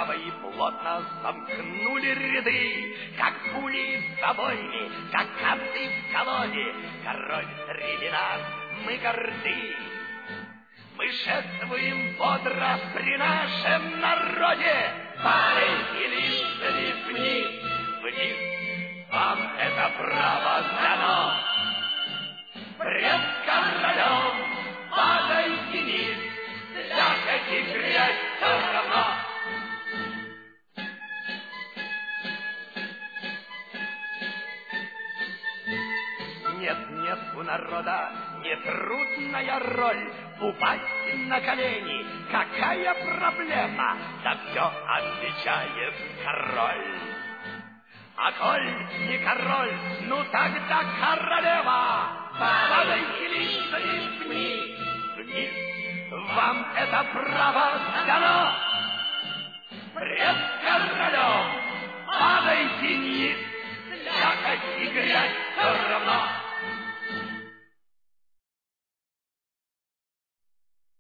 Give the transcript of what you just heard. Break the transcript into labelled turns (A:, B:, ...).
A: направо и плотно сомкнули ряды, как пули в забойне, как камни в колоде. Король среди нас, мы горды. Мы шествуем бодро при нашем народе. Маленькие лицами вниз, вниз, вам это право дано. Пред королем падайте низ, слякоть и грязь все равно. Нет, нет у народа нетрудная роль упасть на колени. Какая проблема? Да все отвечает король. А коль не король, ну тогда королева. Падайте лицами вниз, вниз, вам это право дано. Пред